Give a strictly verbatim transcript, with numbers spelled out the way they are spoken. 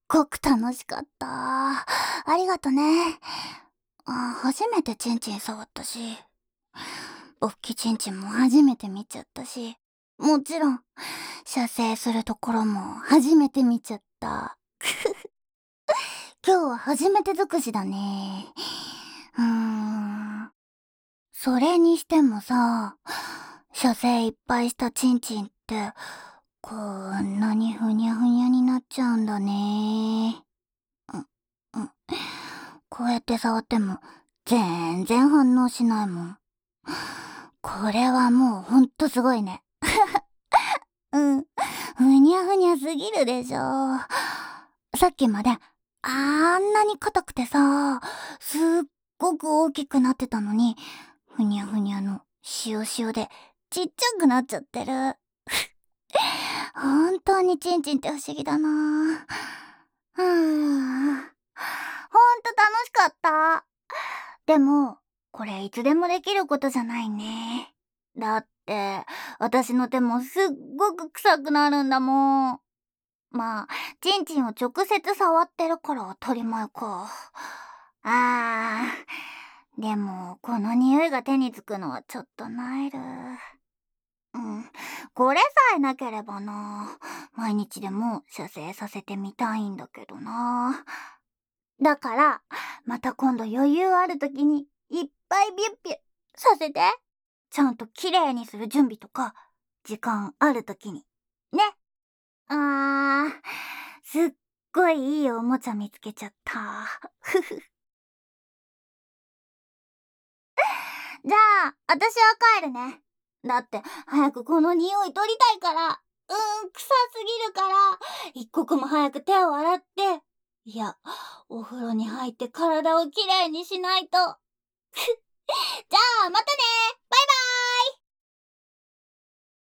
ごく楽しかった。ありがとね。あ、初めてチンチン触ったし、おっきちんちんも初めて見ちゃったし、もちろん、射精するところも初めて見ちゃった。今日は初めて尽くしだね。うーん。それにしてもさ、射精いっぱいしたチンチンって、こんなにふにゃふにゃになっちゃうんだね。うん、うん。こうやって触っても、全然反応しないもん。これはもうほんとすごいね。うん。ふにゃふにゃすぎるでしょ。さっきまで、あんなに硬くてさ、すっごく大きくなってたのに、ふにゃふにゃの塩塩でちっちゃくなっちゃってる。本当にチンチンって不思議だな。うーん。ほんと楽しかった。でも、これいつでもできることじゃないね。だって、私の手もすっごく臭くなるんだもん。まあ、チンチンを直接触ってるから当たり前か。あー、でも、この匂いが手につくのはちょっとナイル。うん、これさえなければな、毎日でも射精させてみたいんだけどな。だから、また今度余裕ある時にいっぱいビュッビュッさせて。ちゃんときれいにする準備とか、時間ある時に。ね。あー、すっごいいいおもちゃ見つけちゃった。ふふ。じゃあ、私は帰るね。だって、早くこの匂い取りたいから。うーん、臭すぎるから、一刻も早く手を洗って、いや、お風呂に入って体をきれいにしないと。じゃ